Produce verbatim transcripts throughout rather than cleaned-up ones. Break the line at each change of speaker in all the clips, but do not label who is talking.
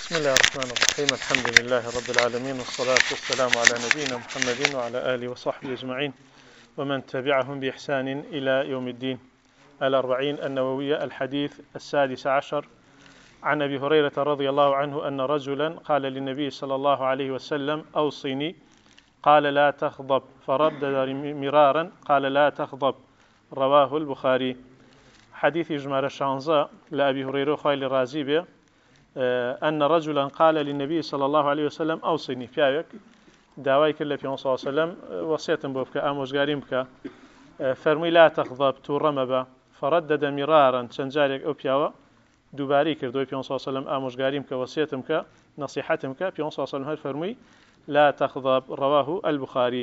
بسم الله الرحمن الرحيم. الحمد لله رب العالمين، والصلاة والسلام على نبينا محمد وعلى آله وصحبه أجمعين ومن تبعهم بإحسان إلى يوم الدين. الأربعين النووية، الحديث السادس عشر، عن أبي هريرة رضي الله عنه أن رجلا قال للنبي صلى الله عليه وسلم: أوصني. قال: لا تغضب. فردد مرارا قال: لا تغضب. رواه البخاري. حديث جمار الشانزة لأبي هريرة خيل رازي به أن رجلا قال للنبي صلى الله عليه وسلم: أوصني. فيك دعوي كله في صلى الله عليه وسلم وصية بك أموش قارمك فرمي: لا تغضب تورمبا. فردد مرارا تنجارك أبياوة دوباري كردوي في صلى الله عليه وسلم أموش قارمك وصيتمك نصيحتمك في صلى الله عليه وسلم فرمي: لا تغضب. رواه البخاري.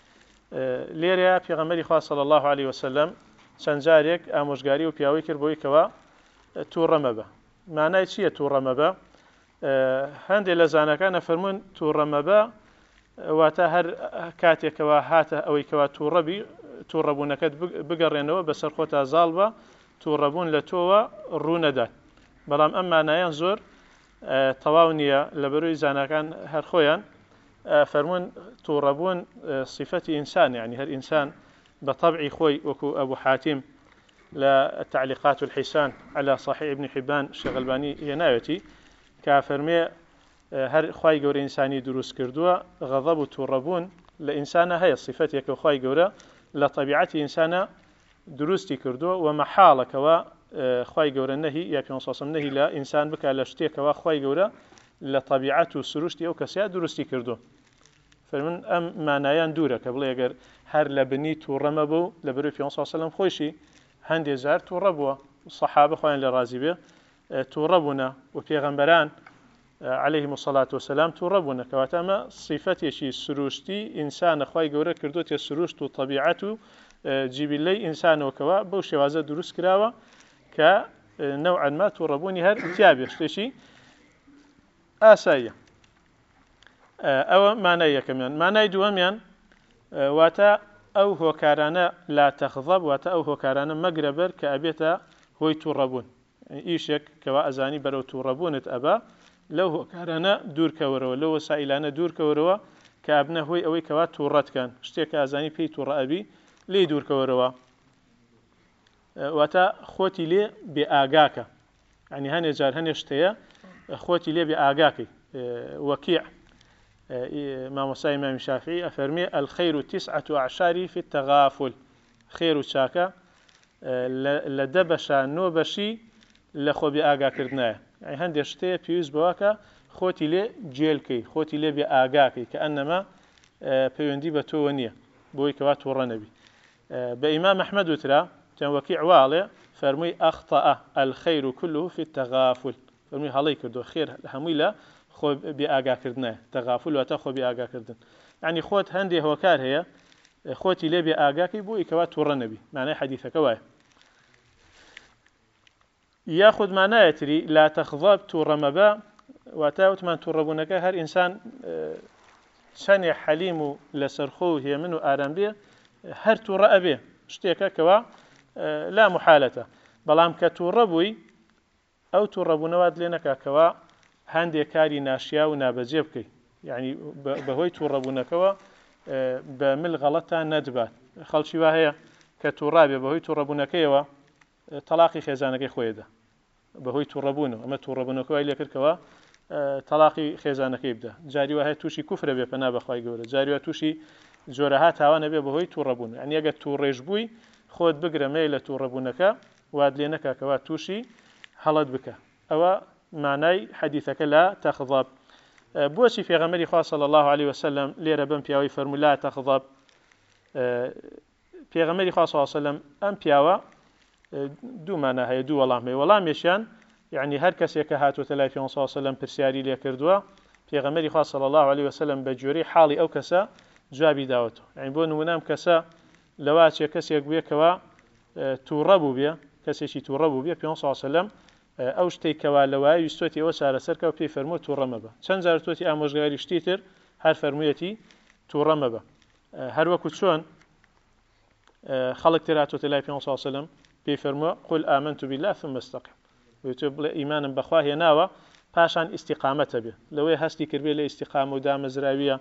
ليريا في غمري خاص صلى الله عليه وسلم تنجارك أموش قاري وبياوي كربوي كوا تورمبا. معناه چییە تووڕەمەبە؟ هەندێک لە زانەکانە فەرموون تووڕەمەبە واتە هەر کاتێکەوە هاتە ئەوەی کەوا تووڕەبی تووڕەبوونەکەت بگەڕێنەوە بەسەر خۆتا زاڵ بە تووڕەبوون لە تۆوە ڕوونەدات. بەڵام ئەم مانایان زۆر تەواو نییە لە بەرووی زانەکان هەر خۆیان فەرموون تووڕەبوون صفەتی ئینسان، یعنی هەر ئینسان بطبعی خۆی وەکو ئەبوو حاتیم لا التعليقات والحسان على صحيح ابن حبان الشيخ الباني ينايتي كافرمي هر خواي جور إنساني دروس كردوا غضب وتوربون لإنسان هي الصفات يك خواي جورا لطبيعة إنسان دروستي كردوا ومحالة كوا خواي جور النهي يا في نصاص النهي لا إنسان بك على شتى كوا خواي جورا لطبيعته سروشتي أو كسيا دروستي كردوا. فمن أم معنايان دورة قبل يجر هر لبني تورمبو لبرو في نصاص السلام خويشي هندي زار توڕەبووە الصحابة خوان لرازي به توڕەبوونا وبيغمبران عليهم الصلاة والسلام توڕەبوونا كواتە ئەمە صفەتێکی سروشتی ئینسانە خوای گەورە کردوتە سروشت و طبیعەت و جیبیلەی ئینسانەوەکەوە بەو شێوازە دروست کراوە کە نوعا ما توڕەبوونی هەر تیابێ شتێکی ئاساییە. ئەوە مانای یەکەمیان. مانای دووەمیان واتە أو هو كارانة لا تغضب وتا أو هو كارانة مقربر كأبيتا هو يتوربون، يعني إيشك كوا أزاني برو توربون أبا لو هو كارانة دور كوروا لو سائلانة دور كوروا كأبنه هو أوي كوا تورت كان اشتيك أزاني في تور أبي لي دور كوروا وتا خوتي لي بآجاك، يعني هني جار هني اشتيا خوتي لي بآجاك وكيع ما مصاي إمام الشافعي أفرمي: الخير تسعة أعشار في التغافل. خير شاكا لدبشا نوبشي لخو بآقا كردناه، يعني هندي اشتي بيوز بواكا خوتي لي جيلكي خوتي لي بآقاكي كأنما بيوندي بتوانية بوي كوات ورنبي. بإمام أحمد وترى كان وكيع والي فرمي: أخطأ الخير كله في التغافل. فرمي هالي كردو خير هميلا خو بآقا كردناه تغافل وتخو بآقا كردن، يعني خوت هندي هو كار هي خوتي لي بآقاكي بو إكوات ورنبي. معناه حديثة كواي ياخذ معناه يتري لا تغضب تورمبا وتاوت من توربونك هر إنسان شان حليم لسرخو هي منه آرامبيه هر تورأبيه اشتيكا كوا لا محالة. بلام كتوربوي أو توربونواد لينك كوا هندي كاري ناشيا ونابجيب كي، يعني بهوي توربونكوا بمل غلطة ندبات خلشي وهي كتورابي بهوي توربونكوا طلاقي خزانك خويدا بهوي توربونه أما توربونكوا اللي كركوا طلاقي خزانك يبدا جاري وهي توشي كفر بي فنا بخواي جوره جاري وتوشي جورهات هوانا بي بهوي توربونه، يعني يجد توريجبوي خود بقرا ميله توربونك وادلينك كوا توشي حلت بك. أو معناي حديثك لا تغضب. بوشي في غمري خاص صلى الله عليه وسلم ليرة بن بياوي فرمو لا تغضب. في غمري خاص صلى الله عليه وسلم أم بياوة دو معناها هي دو والله مي والله ميشان، يعني هر كسي كهاتو تلاي في صلى الله عليه وسلم برسياري ليكردوا في غمري خاص صلى الله عليه وسلم بجوري حالي أو كسا جوابي داوته، يعني بون منام كسا لواتي كسي يقبيه كوا توربو بيه كسي شي توربو بيه في صلى الله عليه وسلم أو شتي كوالوا يستوتي أو سارة سركة وفي فرمو تورمبا چەند زارتوتي ئامۆژگاری شتيتر هر فرمويتي تورمبا هر وەکو چۆن خەڵک تراتوتە لای پێ صلى الله عليه وسلم في فرمو قل آمنت بالله ثم استقم ويتوب إيمانا بخواه ناوى پاشان ئیستیقامەتە بێ لەوەی هەستی کردبێ لە ئیستیقامە و دامەزراویە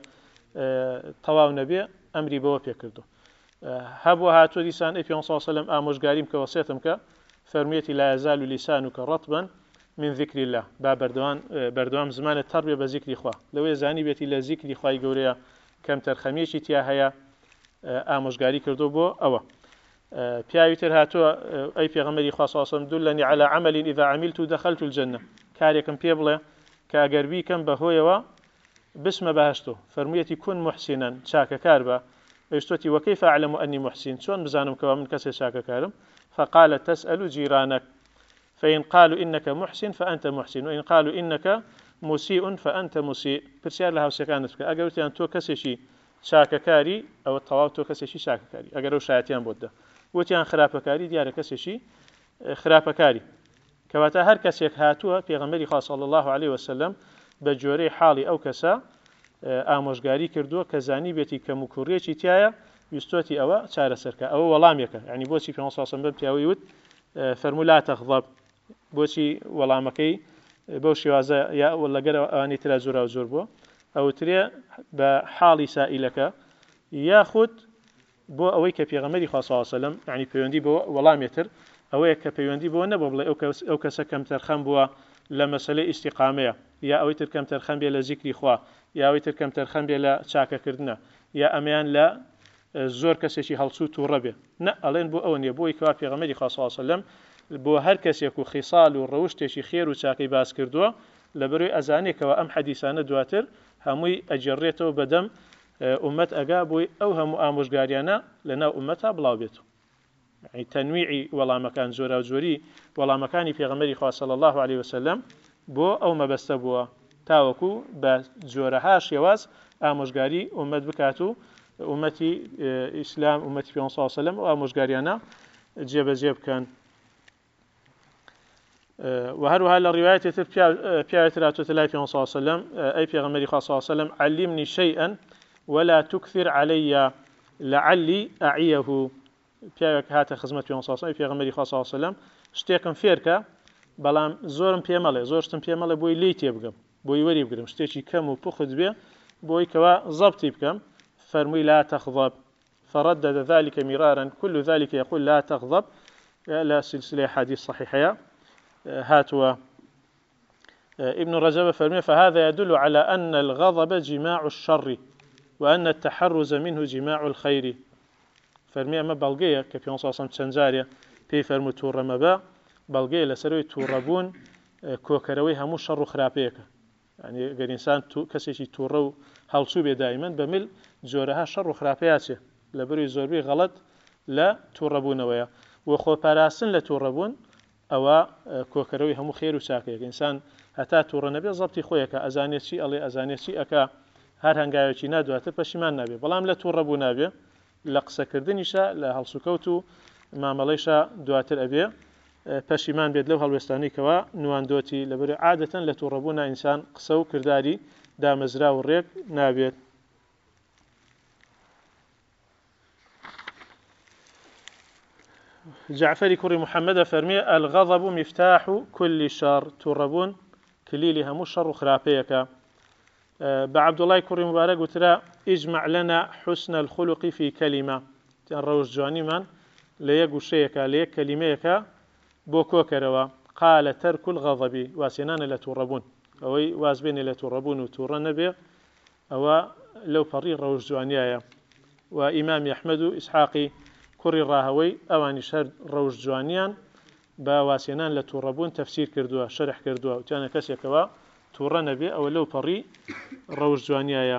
تەواو نەبێ ئەمری بەوە پێکردو هەبووە هاتووە دیسان ئەی پێغەمبەر صلی الله علیه و سلم ئامۆژگاریم کە وەسیەتم کە فەرموویەتی لا يزال لسانك رطبا من ذكر الله با بەردەوام بەردەوام زمانت تەڕ بێ بە ذیکری خوا لەوەی زانی بێتی لە ذیکری خوای گەورەیە کەم تەرخەمیەکی تیا هەیە ئامۆژگاری کردو بۆ ئەوە پیاوی تر هاتووە ئەی پێغەمبەری خوا صلی الله علیه و سلم دلني على عمل اذا عملت دخلت الجنه کارێکم پێ بڵێ کە ئەگەر بیکەم بەهۆیەوە بسمە بەهشتۆ فەرموویەتی کون محسنا چاکەکار بە ئەیشتۆتی وەکەیف أعلم أني محسن چۆن بزانم کەوا من کەسێک چاکەکارم فقال تسأل جيرانك فإن قالوا إنك محسن فأنت محسن وإن قالوا إنك مسيء فأنت مسيء پرسیار لە هاوسەکانت بکە ئەگەر وتیان تۆ کەسێکی چاکەکاری ئەوە تەواو تۆ کەسێکی چاکەکاری ئەگەر ئەو شایەتیان بۆ دەدا وتیان خراپەکاری دیارە کەسێکی خراپەکاری کەواتە هەر کەسێک هاتووە پێغەمبەری خوا صلی الله عليه وسلم بە جۆرەی حاڵی ئەو کەسە ئامۆژگاری کردووە کە زانی بێتی کەم و کوڕێکی تایە ویستۆتی ئەوە چارەسەرکە ئەوە وەڵامێکە یعنی بۆچی پێغەمبەر صلی الله عليه وسلم پیاوی وت فەرموو لا تغضب بۆچی وەڵامەکەی بەو شێوازە یا لەگەر ئەوانەی ترا زۆرا و زۆر بووە ئەوترێ بە حاڵی سائیلەکە یاخود بۆ ئەوەی کە پێغەمبەری خوا صلی الله عليه وسلم یعنی پەیوەندی بۆ وەڵامێتر ئەوەیە کە پەیوەندی بۆ نەبوو بڵێ ئەو کەسە کەم تەرخەم بووە لە مەسەلەی ئیستیقامەیە یا ئەوەی تر کەم تەرخەم بێ لە ذیکری خوا یا ئەوەی تر کەم تەرخەم بێ لە چاکەکردنە یا ئەمەیان لە زۆر کەسێکی هەڵسوو تووڕە بێ نە ئەڵێن بۆ ئەوە نییە بۆی کەوا پێغەمبەری خوا صلی الله عليه وسلم بۆ هەر کەسێک و خیسال و ڕەوشتێکی خێر و چاکەی باس کردووە لەبەرەوەی ئەزانێکەوە ئەم حەدیسانە دواتر هەمووی ئەجێڕێتەوە بەدەم ئومەت ئەگا بۆی ئەو هەموو ئامۆژگاریانە لەناو ئومەتا بڵاو بێتەوە يعني تنويعي ولا مكان زورا وزوري ولا مكان في غمري خاص صلى الله عليه وسلم بو أو ما بستبوا تاوكو بزورها شواز آموزجاري أمت بكاتو أمتي إسلام أمتي في صلى الله عليه وسلم وآموزجاريانا جيب جيب كان وهروها الرواية تربيا بيا تلاتو تلاي في صلى الله عليه وسلم أي في غمري خاص صلى الله عليه وسلم علمني شيئا ولا تكثر علي لعلي أعيه پیاوێک هاتە خزمەت پێ ساسای پێغەمبەری خوا صلی الله علیه وسلم شتێکم فێرکە بەڵام زۆرم پێ مەڵێ زۆرشتم پێ مەڵێ بۆی لی تێ بگەم بۆی وەری بگرم شتێکی کەم و پوخت بێ بۆی کەوا زەبتی بکەم فەرمووی لا تغضب فردد ذلك مرارا كل ذلك يقول لا تغضب لا سلسلة حديث صحيحة هاتوا ابن رجب فرمي فهذا يدل على أن الغضب جماع الشر وأن التحرز منه جماع الخير فەرمی ئەمە بەڵگەیە کە پێ ساسم چەند جارێ پێی فەرموو تووڕەمەبە بەڵگەیە لەسەرەوەی تووڕەبوون کۆکەرەوەی هەموو شەڕ و خراپەیەکە یعنی گەر ئینسان کەسێکی تووڕە و هەڵسوو بێ دایمەن بەمل جۆرەها شەڕ و خراپەیەچێ لەبەروی زۆربەی غەڵەت لە تووڕەبوونەوەیە و خۆپاراستن لە تووڕەبوون ئەوە کۆکەرەوەی هەموو خێر و چاکەیەک ئینسان هەتا تووڕە نەبێ زەبتی خۆیەکە ئەزانێت چی ئەڵێ ئەزانێت چی ئەکا هەر هەنگاوێکی نادواتر پەشیمان نابێ بەڵام لە تووڕەبوو نابێ لە قسەکردنیشە لە هەڵسوکەوت و مامەڵەیشە دواتر ئەبێ پەشیمان بێت لەو هەڵوێستانەیەکەوە نواندۆتی لەبەر عادەتەن لە تووڕەبوونا ئینسان قسە و کردداری دامەزرا و ڕێک نابێت جعفەری کوڕی محەممەدە فەرمێ الغضب مفتاح كل شر تووڕەبوون کلیلی هەموو شەڕ و خراپەیەکە بعبد الله كريم مبارك وترى اجمع لنا حسن الخلق في كلمة الروج جواني من ليقو شيكا ليك كلميكا بوكو كروا قال ترك الغضب واسنان لا توربون أو وازبين لا توربون وتورن به أو لو فريق روج جوانيايا وإمام أحمد إسحاقي كري راهوي أواني شر روج جوانيان بواسنان لا توربون تفسير كردوا شرح كردوا وتانا كسيكوا تووڕە بێ ئەوە لەو پەڕی ڕەوش جوانیایە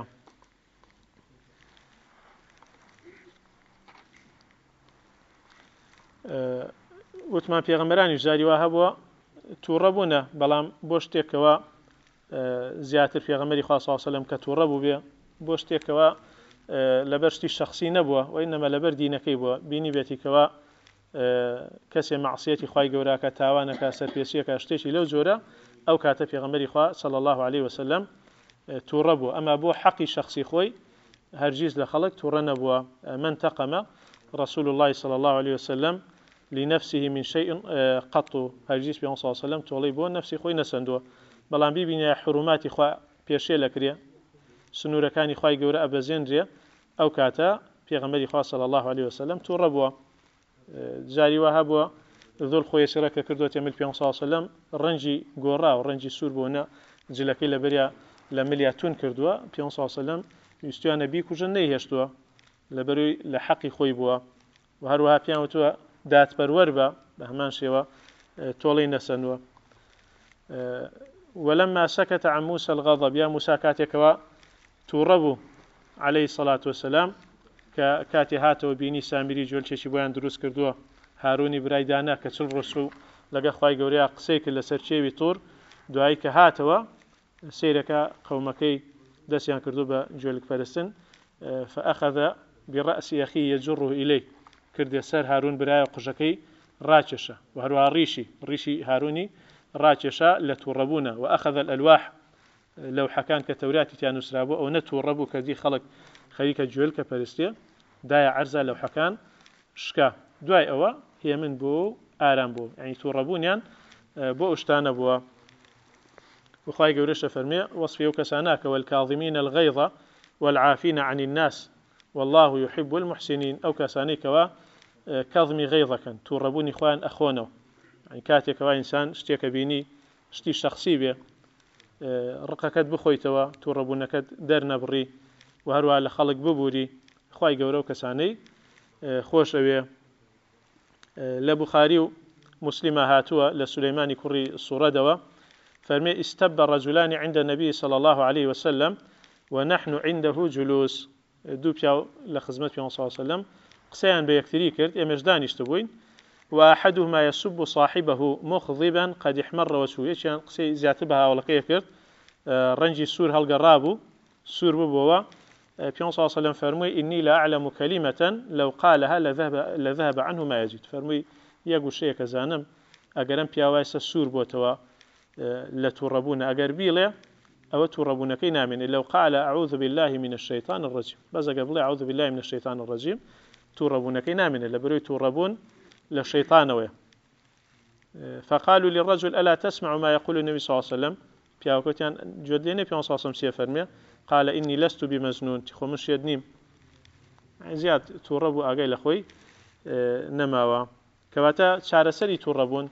وتمان پێغەمبەرانی ژاری وا هەبووە تووڕە بوونە بەڵام بۆ شتێکەوە زیاتر پێغەمبەری خوا صلی الله علیه وسلم کە تووڕە بوو بێ بۆ شتێکەوە لەبەر شتی شەخسی نەبووە و ئینەمە لەبەر دینەکەی بووە بینی بێتیکەوە کەسێ مەعسیەتی خوای گەوراکە تاوانەکە سەرپێچیەکە شتێکی لەو جۆرە أو كاتب في غمري خوا صلى الله عليه وسلم توربوا أما بو حقي شخصي خوي هرجيز لخلق تورنبوا من تقم رسول الله صلى الله عليه وسلم لنفسه من شيء قط هرجيز بيان صلى الله عليه وسلم تولي بو نفسي خوي نسندوا بەڵام بیبینە حروماتی خوا پێشێ لەکرێ سنوورەکانی خوای گەورە ئەبەزێنرێ ئەو کاتە پێغەمبەری خوا صلی الله عليه وسلم تووڕە بووە جاری وا هەبووە ذوڵ خۆیەسرە کە کردوەتە مل پێ سلم ڕەنجی گۆڕا و ڕەنجی سوور بوونە جلەکەی لە بەریا لە ملیاتون کردووە پێ سلم ویستویانە بیکوژن نەیهێشتووە لە بەروی لە حەقی خۆی بووە و هەروەها پیان وتووە دادپەروەر بە بە هەمان شێوە تۆڵەی نەسەنووە ولما سكت عن موسى الغضب يا موسى كاتيكوا توڕەبوو عليه الصلاة والسلام کە کاتی هاتەوە بینی سامیری جۆلچێکی بۆیان دروست کردووە هارونی برایدانە کە چل ڕۆژ و لەگە خوای گەورەیە قسەی کرد لەسەر چێوی توور دوایی کە هاتەوە سیرەکە قەومەکەی دەستیان کردو بە جۆلک پەرستن فأخذ برأس أخيه يجره إليه کردێ سەر هارون برایە قژەکەی ڕاکێشە و هەروها ڕیشی ڕیشی هارونی ڕاکێشە لە تووڕەبوونە و أخذ الألواح لەو حەکان کە تەوراتیان نووسرابوو ئەو نەتووڕەبوو کەدی خەڵک خەریکە جوێلکە پەرستێ دایە عەرزە لەو حەکان شکا دوای ئەوە هێمن بوو ئارام بوو یعنی تووڕەبوونیان بۆ ئەو شتانە بووە وخوای گەورەشە فەرمێ وەصفی ئەو کەسانە کە والکاظمین الغیظ والعافین عن الناس والله يحب المحسنين أو كساني كوا كظمي غيظكن توڕەبوونی خوان ئەخۆنەوە يعني کاتێکەوە ئینسان شتێکە بینی شتی شخصی بێ ڕقەکەت بخۆیتەوە تووڕەبوونەکەت دەرنەبڕی و هەروە لە خەڵک ببووری خوای گەورە و کەسانەی خۆش ئەوێ لە بوخاری و مسلمە هاتووە لە سولەیمانی کوڕی سوڕەدەوە فەرمێ استب رجلان عند النبي صلى الله عليه وسلم ونحن عنده جلوس دوو پیاو لە خزمەت پێ صلی الله عليه وسلم قسەیان بە یەکتری کرد ئێمەش دانیشتە بووین وأحدهما يسب صاحبه مخضبا قد احمر وجهه یەکیان قسەی زیاتر بە هاوڵەکەی کرد ڕەنجی سوور هەڵگەڕابوو سوور ببووە پێ صلی الله عليه وسلم فەرمووی إني لا أعلم كلمة لو قالها لذهب لذهب عنه ما يجد فەرمووی یەک وشەیەکە زانم ئەگەرم پیاوایسە سوور بۆتەوە لە تووڕەبوونە ئەگەر بیڵێ أو تووڕەبوونەکەی نامێنێ لو قال أعوذ بالله من الشيطان الرجيم بەس ئەگەر بڵێ أعوذ بالله من الشيطان الرجيم تووڕەبوونەکەی نامێنێ لە بەرەوەی تووڕەبوون لە شەیطانەوەیە فقالوا للرجل ألا تسمع ما يقول النبي صلى الله عليه وسلم پیاوەکەتیان گوێ دێنێ پێ صلی الله عليه وسلم فەرمێ قال إني لست بمجنون خۆ من شێد نیم زیاد تووڕەبوو ئاگای لە خۆی نەماوە کەواتە چارەسەری تووڕەبوون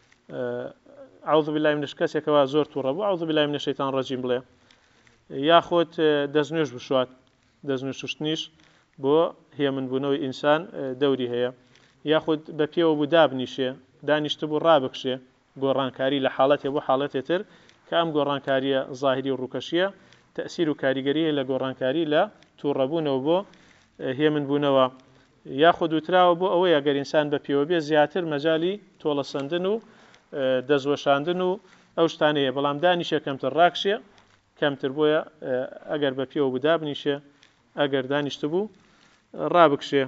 أعوذ بالله من کەسێکەوە زۆر تووڕەبوو أعوذ بالله من الشيطان الرجيم بڵێ یاخۆت دەستنوێژ بشوات دەستنوێژ شوشتنیش بۆ هێمنبوونەوەی ئینسان دەوری هەیە یاخود بە پێوە بوو دابنیشێ دانیشتە بوو ڕابکشێ گۆڕانکاری لە حاڵەتێ بۆ حاڵەتێتر کە ئەم گۆڕانکاریە ظاهری و ڕووکەشیە تەسیر و کاریگەریە لە گۆڕانکاری لە تووڕەبوونەوە بۆ هێمنبوونەوە یاخود وتراوە بۆ ئەوەی ئەگەر ئینسان بە پێوە بێ زیاتر مەجالی تۆڵەسەندن و دەزوەشاندن و ئەو شتانەیە بەڵام دانیشە کەمتر ڕاکشێ کەمتر بۆیە ئەگەر بە پێوە بوو دابنیشێ ئەگەر دانیشتە بوو ڕابکشێ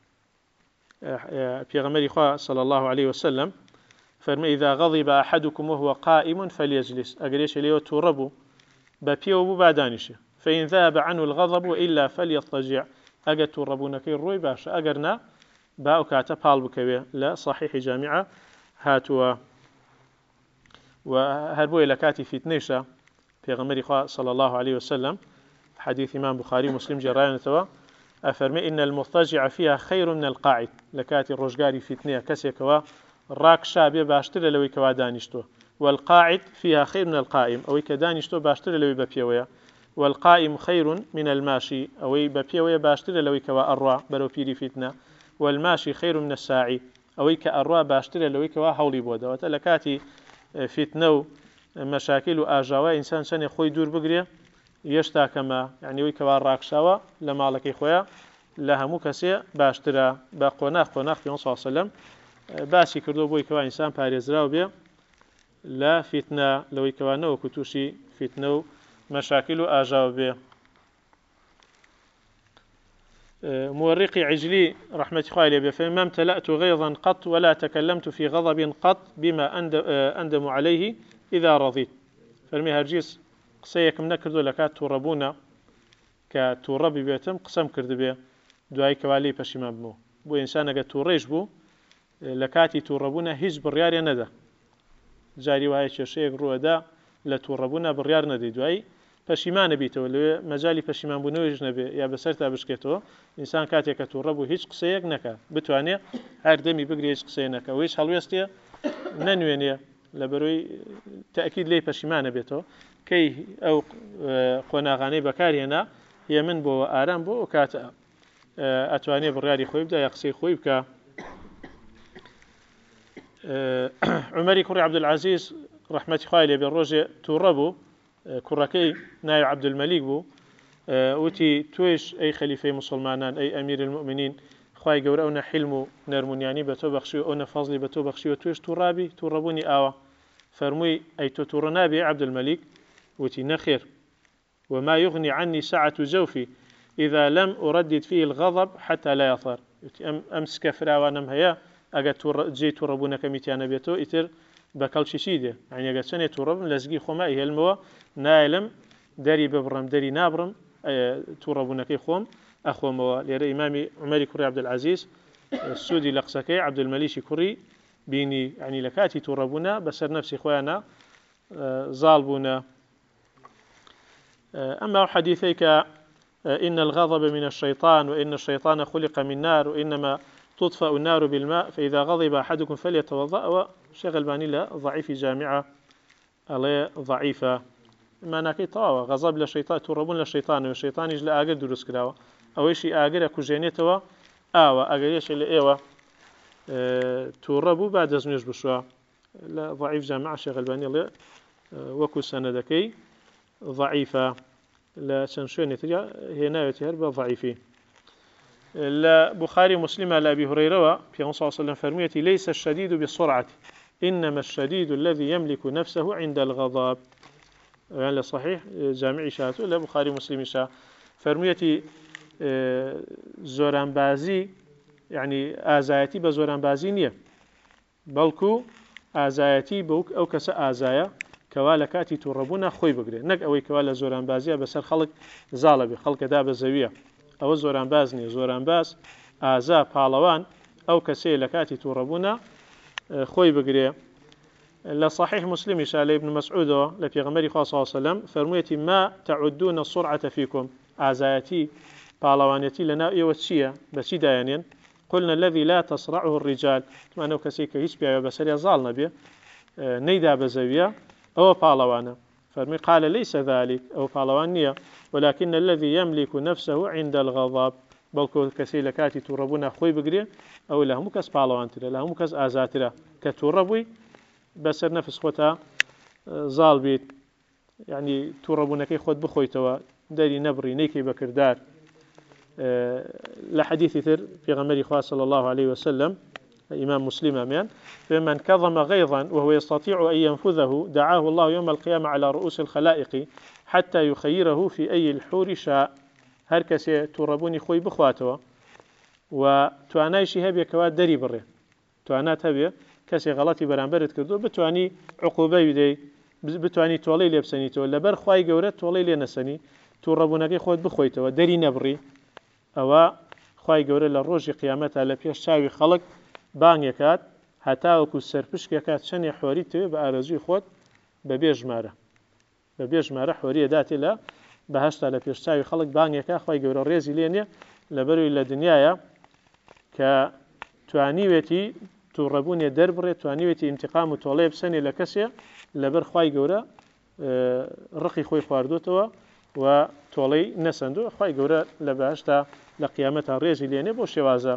پیغمبر خوا صلى الله عليه وسلم فرمى إذا غضب أحدكم وهو قائم فليجلس أجريش ليه توربو ببيو ببعدانيشه فإن ذهب عنه الغضب إلا فليضطجع أجر توربونا كي الروي باش أجرنا باوكاتا بالبكوي لا صحيح جامعة هاتوا وهربوا إلى كاتي في تنيشة پیغمبر خوا صلى الله عليه وسلم حديث إمام بخاري مسلم جرائن توا أفرمي إن المضطجع فيها خير من القاعد لكاتي الرجاري فتنية كسيكوا راك شابه باشتر لوي كوا دانشتو والقاعد فيها خير من القائم أو كدانشتو باشتر لوي ببيويا والقائم خير من الماشي أو ببيويا باشتر لوي كوا أروع برو بيري فتنة والماشي خير من الساعي أو كأروع باشتر لوي كوا حولي بودا وتلكاتي فتنة مشاكل وآجاوا إنسان سنة خوي دور بقريه يشتا كما يعني وي كوا راكشاوا لما لكي خويا لهمو كسي باشترا باقوناخ قوناخ في صلى الله عليه وسلم باسي كردو بوي كوا انسان باريزراو بي لا فتنه لوي كوا نو كتوشي فتنه مشاكل اجاو بي مورقي عجلي رحمة خوالي بي فما امتلأت غيظا قط ولا تكلمت في غضب قط بما أندم عليه إذا رضيت فرمي هرجيس قسەیەکم نەکردو لە کات تووڕەبوونە کە تووڕەبی بێتم قسەم کردبێ دوای کەوا لێی پەشیمان بمەوە بۆ ئینسان ئەگەر تووڕێژ بوو لە کاتی تووڕەبوونە هیچ بڕیارێ نەدا جاری وایە کێشەیەک ڕوەدا لە تووڕەبوونا بڕیار نەدەی دوایی پەشیمانە بیتەوە لەوێ مەجای پەشیمان بوونەوەیش نەبێ یا بەسەر تا بشکێتەوە ئینسان کاتێک کە تووڕەبوو هیچ قسەیەک نەکە بتوانێت هەر دەمی بگرێ هیچ قسەیە نەکە ویش هەڵوێستێ نەنوێنێ لە بەرۆی تەئکید لێی پەشیمانە بێتەوە کەی ئەو قۆناغانەی بەکارهێنا هێ من بۆ ئارام بۆ ئەو کاتە ئەتوانێ بڕیاری خۆی بدا یا قسەی خۆی بکە. عومەری کوڕی عەبدولعەزیز ڕەحمەتی خوای لێبێ ڕۆژێ تووڕە بوو کوڕەکەی ناوی عەبدولمەلیک بوو وتی توێش ئەی خەلیفەی موسڵمانان ئەی ئەمیر المؤمنین خوای گەورە ئەو نەحیلم و نەرمونیانی بە تۆ بەخشی و ئەو نەفەزلی بە تۆ بەخشیوە توێش تووڕابی تووڕەبوونی ئاوە فەرمووی ئەی تۆ تووڕە نابێ عەبدولمەلیک وتی نەخێر وما يغني عني سعة جوفي إذا لم أردد فيه الغضب حتى لا يطهر أم أمس كفرا وانم هيا أجا جي تربونا كميتيانا بيتو إتر بكل شيء يعني أجا سنة ترب لزقي خمائي الموا نايلم داري ببرم داري نابرم تربونا كي خوم أخو موا ليرى إمامي عمر كري عبد العزيز السودي لقسكي عبد المليش كري بيني يعني لكاتي تربونا بسر نفسي خويانا ظالبونا. أما حديثيك إن الغضب من الشيطان وإن الشيطان خلق من نار وإنما تطفأ النار بالماء فإذا غضب أحدكم فليتوضأ وشغل باني لا ضعيف جامعة عليه ضعيفة ما ناكي طاوة غضب للشيطان تربون للشيطان والشيطان يجل آقر دروس كراوة أو يشي آقر كوجينيتوا آوة آقر يشي لإيوة أه تربوا بعد زميش بشوا لا ضعيف جامعة شغل باني الله وكو سندكي ضعيفة لا سنشوني تجا هنا يتهرب ضعيفي لا بخاري مسلم على أبي هريرة في صلى الله عليه وسلم فرميتي ليس الشديد بالسرعة إنما الشديد الذي يملك نفسه عند الغضب يعني صحيح جامعي شاته لا بخاري مسلم شا فرميتي زوران بازي يعني آزايتي بزوران بازي نية بلكو آزايتي بوك أو كس آزايا كوالا كاتي توربونا خوي بقري نك أوي كوالا زوران بازية بسر خلق زالبي خلق داب زوية أو زوران بازني زوران باز آزا بالوان أو كسي لكاتي توربونا خوي بقري لصحيح مسلم شال ابن مسعود لفي غمري صلى الله عليه وسلم فرميتي ما تعدون السرعة فيكم آزايتي بالوانيتي لنا يوتشيا بسي دايانين قلنا الذي لا تسرعه الرجال ما أنه كسي كهيس بيا بسر يزال نبي نيدا بزوية أو بالوانا فرمي قال ليس ذلك أو بالوانية ولكن الذي يملك نفسه عند الغضب بلكو كسي لكاتي توربونا خوي بقري أو لهم كس بالوانترا لهم كس آزاترا كتوربوي بسر نفس خوتا زال بيت يعني توربونا كي خود بخويتوا داري نبري نيكي بكردار أه لحديث ثر في غمري خواه صلى الله عليه وسلم إمام مسلم أمين فمن كظم غيظا وهو يستطيع أن ينفذه دعاه الله يوم القيامة على رؤوس الخلائق حتى يخيره في أي الحور شاء هركسي توربوني خوي بخواته وتوانايشي هبيا كواد دري بري توانات هبيا كسي غلطي برانبرت كردو بتواني عقوبة يدي بتواني تولي لبسنيتو لبر خواي قورت تولي لنسني توربونك خود بخويته دري نبري أو خواي قورت للروج قيامتها لبيش شاوي خلق بانگێکات هەتاوەکو سەرپشکێکات چەندێ حۆری توێ بە ئارەزوی خۆت بە بێژمارە بە بێژمارە حۆریە داتی لە بەهەشتا لە پێشچاوی خەڵک بانگێکا خۆی گەورە ڕێزی لێنێ لەبەروی لە دنیاە کە توانیوێتی تووڕەبوونێ دەربڕێت توانیوێتی ئیمتیقام و تۆڵێ بسەنێ لە کەسێ لەبەر خۆی گەورە ڕقی خۆی خواردوتەوە و تۆڵەی نەسەندووە خۆی گەورە لە بەهەشتا لە قیامەتە ڕێزی لێنێ بۆ شێوازە.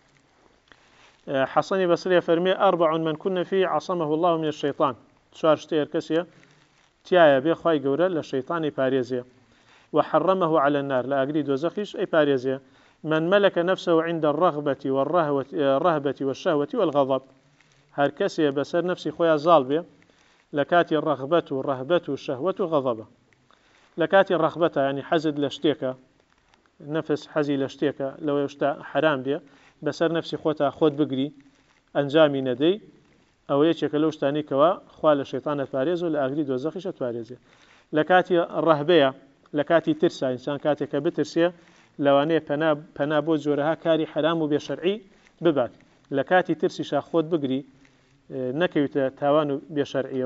حسن بصري فرمي أربع من كنا فيه عصمه الله من الشيطان شوار شتير كسية تيايا بي خواي قورا للشيطان باريزيا وحرمه على النار لا أقريد وزخيش أي باريزيا من ملك نفسه عند الرغبة والرهبة والشهوة والغضب هر كسية بسر نفسي خويا زالبي لكاتي الرغبة والرهبة والشهوة والغضب لكاتي الرغبة يعني حزد لشتيكا نفس حزي لشتيكا لو يشتا حرام بيه بسر نفسي خوتا خود بقري أنجامي ندي أو يتشك لو شتاني كوا خوال الشيطان فاريزو لأغري دوزخش تواريزي لكاتي الرهبية لكاتي ترسى إنسان كاتي كبترسية لواني پنا پنا بو زورها كاري حرام بشرعي ببات لكاتي ترسي شا خود بقري نكيوتا تاوانو بشرعية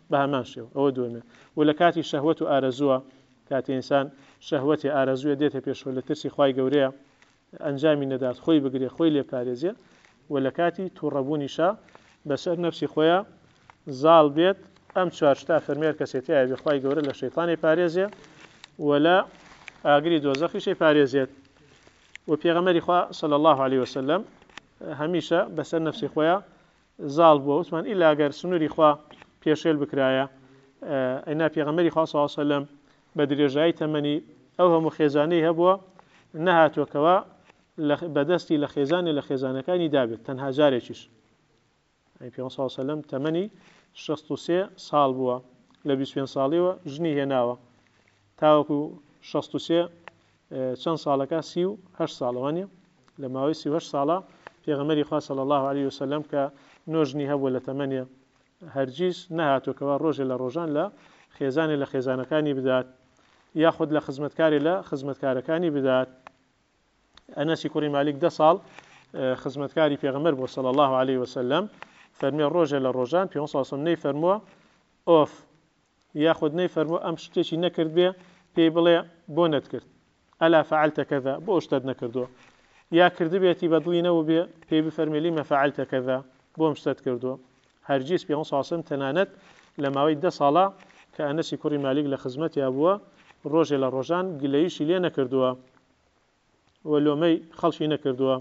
بهمان شێوە ئەوە دوێمێ و لە کاتی شەهوەت و ئارەزووە کاتی ئینسان شەهوەتی ئارەزووە دێتە پێشەوە لە ترسی خوای گەورەیە ئەنجامی نەدات خۆی بگرێ خۆی لێ پارێزێ و لە کاتی تووڕەبوونیشە بەسەر نەفسی خۆیان زاڵ بێت ئەم چوارشتا فەرمێر کەسێتیایە بێ خوای گەورە لە شەیطانی پارێزێ و لە ئاگری دۆزەخیشی پارێزێت و پێغەمبەری خوا صلی الله عليه وسلم هەمیشە بەسەر نەفسی خۆیان زاڵ بووە وتمان ئیلا ئەگەر سنووری خوا پێشێل بکرایە ئەینا پێغەمبەری خوا صلی الله عليه وسلم بە درێژایی تەمەنی ئەو هەموو خێزانەی هەبووە نەهاتووەکەوە بەدەستی لە خێزانی لە خێزانەکانی دابێت تەنها جارێکیش پێغەمبەر صلی الله عليه وسلم تەمەنی شەست و سێ ساڵ بووە لە بیست و پێنج ساڵیەوە ژنی هێناوە تاوەکو شەست و سێ چەند ساڵەکە سی و هەشت ساڵەوانە لە ماوەی سی و هەشت ساڵە پێغەمبەری خوا صلی الله عليه وسلم کە نۆژنی هەبووە لە تەمەنیە هەرگیز نەهاتووەکەوە ڕۆژێ لە ڕۆژان لە خێزانی لە خێزانەکانی بدات یاخود لە خزمەتکاری لە خزمەتکارەکانی بدات ئەنەسی کوڕی مالیک دە ساڵ خزمەتکاری پێغەمبەر بووە صلی الله عليه وسلم فەرمی ڕۆژێ لە ڕۆژان پێغەمبەر صلی الله عليه وسلم نەی فەرمووە ئۆف یاخود نەی فەرمووە ئەم شتێکی نەکرد بێ پێی بڵێ بۆ نەتکرد ئەلا فعلتە کەذا بۆ شتت نەکردووە یا کردبێتی بەدڵی نەوە بێ پێی بفەرمێ لیمە فعلتە کەذا بۆم شتت کردووە هەرگیز پێغەمبەر صلی الله عليه وسلم تەنانەت لە ماوەی دە ساڵە کە ئەنەسی کوڕی مالیک لە خزمەتیا بووە ڕۆژێ لە ڕۆژان گلەییشی لێ نەکردووە و لۆمەی خەڵکی نەکردووە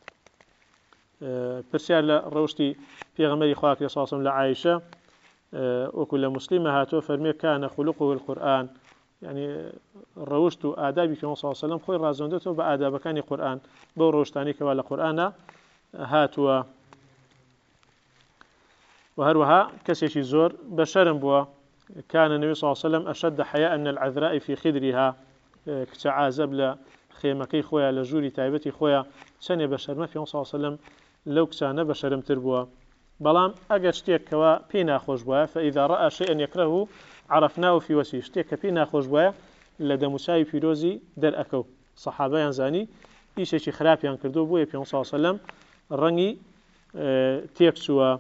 پرسیار لە ڕەوشتی پێغەمبەری خوا صلی الله عليه وسلم لە عایشە وەکو لە موسلیمە هاتووە فەرمێ کانە خولوقه القورآن يعني ڕەوشت و ئادابی پێغەمبەر صلی الله عليه وسلم خۆی ڕازاندێتەوە بە ئادابەکانی قورآن بەو ڕۆژتانی کەوا لە قورآنە هاتووە و هەروەها کەسێکی زۆر بە شەرم بووە كان النبي صلى الله عليه وسلم أشد حياء من العذراء في خدرها كتعازب ل خێمەکەی خۆیان لە ژووری تایبەتی خۆیان چەندێ بە شەرمە پێ صلی الله عليه وسلم لەو کچانە بە شەرمتر بووە بەڵام ئەگەر شتێکەوە پێی ناخۆش بووە فإذا رأى شيئا يكرهه عرفناه في وجهه شتێک کە پێی ناخۆش بووە لە دەموچاوی پیرۆزی دەرئەکەوت سەحابەیان زانی ئیشێکی خراپیان کردو بووە پێ صلی الله عليه وسلم ڕەنگی تێک چووە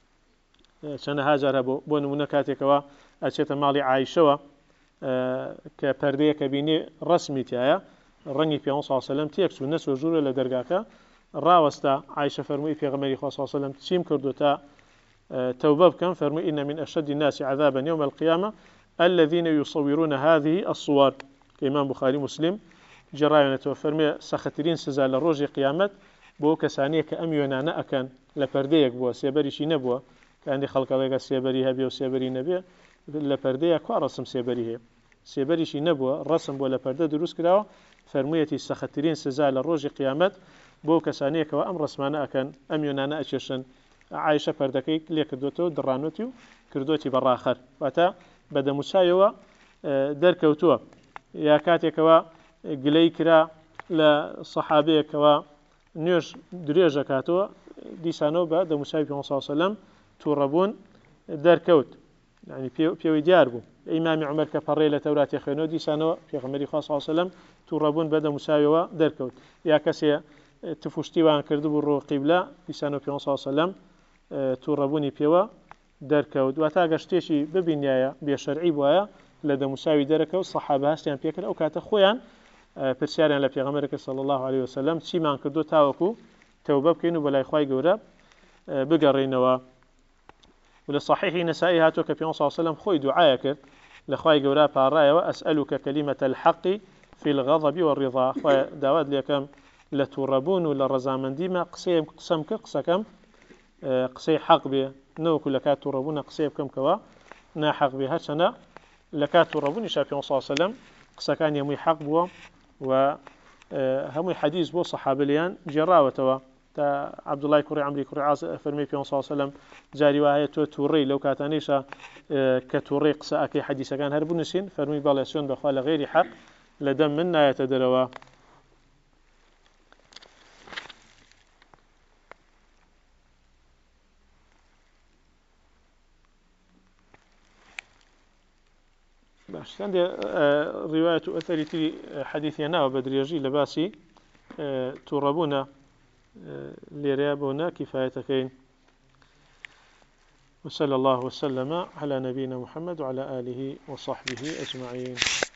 چەندە هاجار هەبوو بۆ نمونە کاتێکەوە ئەچێتە ماڵی عایشەوە کە پەردەیەکە بینێ ڕەسمی تایە ڕەنگی پێغەمبەر صلی الله عليه وسلم تێک چوو نەچوە ژوورە لە دەرگاکە ڕاوەستا عایشە فەرمووی پێغەمبەری خوا صلی الله عليه وسلم چیم کردو تا توبة بكم فرموا إن من أشد الناس عذابا يوم القيامة الذين يصورون هذه الصور كإمام بخاري مسلم جراينا توفرمي سخترين سزال الروج قيامت بو كسانية كأميونا نأكن لپرديك بو سيبري شي نبوه كأندي خلق الله سيبري هبي وسيبري نبي لپرديك كوا رسم سيبري هي سيبري شي نبوه رسم بو لپرده دروس كراوه فرمويتي سخترين سزال الروج قيامت بو كسانية كوا أم رسمانا أكن أميونا نأكشن عایشە پەردەکەی لێ کردوتەوە دڕانوتی و کردوتی بەڕاخەر واتە بەدەموچایەوە دەرکەوتووە یا کاتێکەوە گلەی کرا لە سەحابەیەکەوە نوێژ درێژە کاتەوە دیسانەوە بە دەموچاوی پێغەمبەر صلی الله علیه وسلم تووڕەبوون دەرکەوت یعنی پێوەی دیار بوو ئیمامی عومەر کە پەڕێ لە تەوراتێ خوێنەوە دیسانەوە پێغەمبەری خوا صلی الله علیه وسلم تووڕەبوون بە دەموچاویەوە دەرکەوت یا کەسێ تفوشتیوان کردبوو ڕۆ قیبلە دیسانەوە پێغەمبەر صلی الله علیه وسلم تووڕەبوونی پێوە دەرکەوت واتە ئەگەر شتێکی ببینایە بێشەرعی بووایە لە دەموچاوی دەرەکەوت سەحابە هەستیان پێکرد ئەو کاتە خۆیان پرسیاریان لە پێغەمبەرەکە صلی الله عليه وسلم چیمان کردو تاوەکو تەوبە بکەین و بەلای خوای گەورە بگەڕێینەوە و لە صحیحی نەسائی هاتووە کە پێغەمبەر صلی الله عليه وسلم خۆی دوعایە کرد لە خوای گەورە پاڕایەوە ئەسئەلوکە کەلیمەتە الحەق في الغضب والرضا خوای داوات لێکەم لە تووڕەبوون و لە ڕەزامەندیمە قسەیەم قسەم کرد قسەکەم قسەی حەق بێ نەوەکو لە کات تووڕەبوونە قسەی بکەمکەوە ناحەق بێ هەرچەندە لە کات تووڕەبوونی شا پێغەمبەر صلی الله عليه وسلم قسەکانی هەمووی حەق بووە و هەمووی حەدیث بۆ سەحابەلیان جێڕاوەتەوە تا عەبدوڵای کوڕی عەمری کوڕی عاص فەرمی پێغەمبەر صلی الله عليه وسلم جاری وایە تۆ تووڕەی لەو کاتانەیشە کە تووڕەی قسە ئەکەی حەدیثەکان هەر بنووسین فەرمی بەڵێ سوێن بەخوا لە غەیری حەق لە دەم من نایەتە دەرەوە باش عندي رواية أثري تري حديثنا وبدريجي لباسي تربونا لريابونا كفايتكين وصلى الله وسلم على نبينا محمد وعلى آله وصحبه أجمعين.